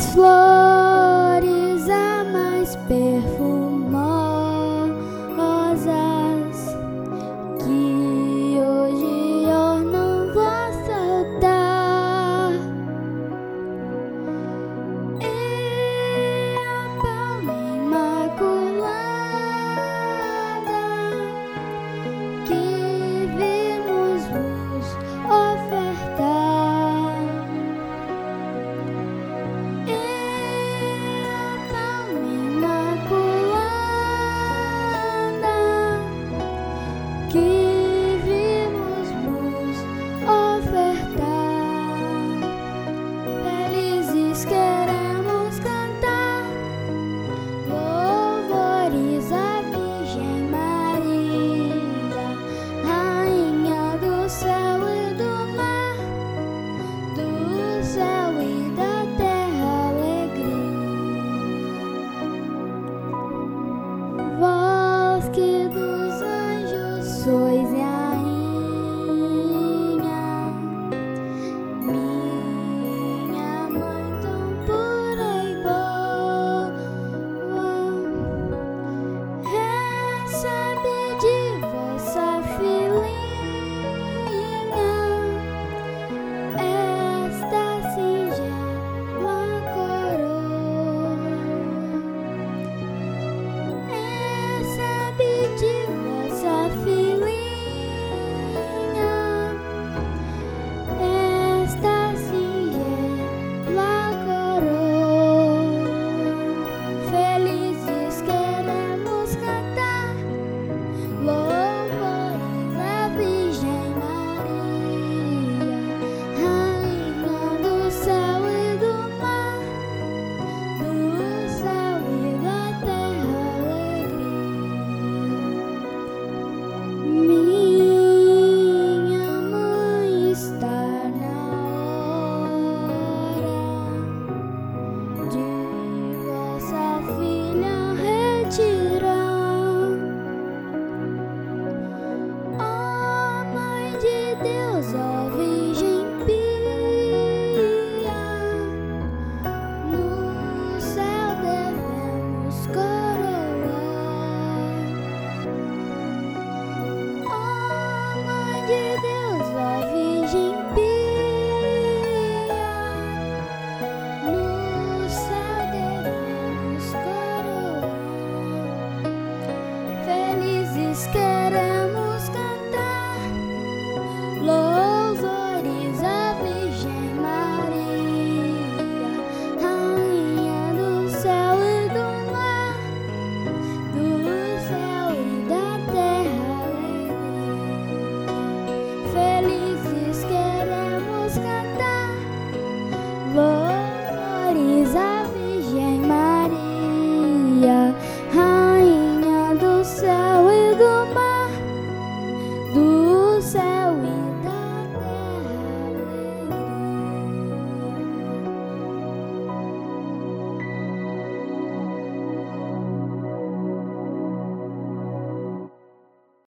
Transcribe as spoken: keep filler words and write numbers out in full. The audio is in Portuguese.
das flores a mais perfumosas que hoje ornam vosso altar, e a palma imaculada que vimos vos ofertar, e a palma imaculada que vimos vos ofertar. Felizes queremos cantar louvores à Virgem Maria, Rainha do céu e do mar, do céu e da terra alegria. Vós que dos anjos sois rainha, minha mãe tão pura e boa, recebe de vossa filhinha esta singela coroa. Recebe de vossa filhinha esta singela coroa. Felizes queremos cantar louvores à Virgem Maria, Rainha do céu e do mar, do céu e da terra alegria. Minha mãe está na hora de vossa filha retirar. Ó Mãe de Deus, ó Virgem pia, no céu devemos coroar. Ó Mãe de Deus, ó Virgem pia, no céu devemos coroar. Felizes queremos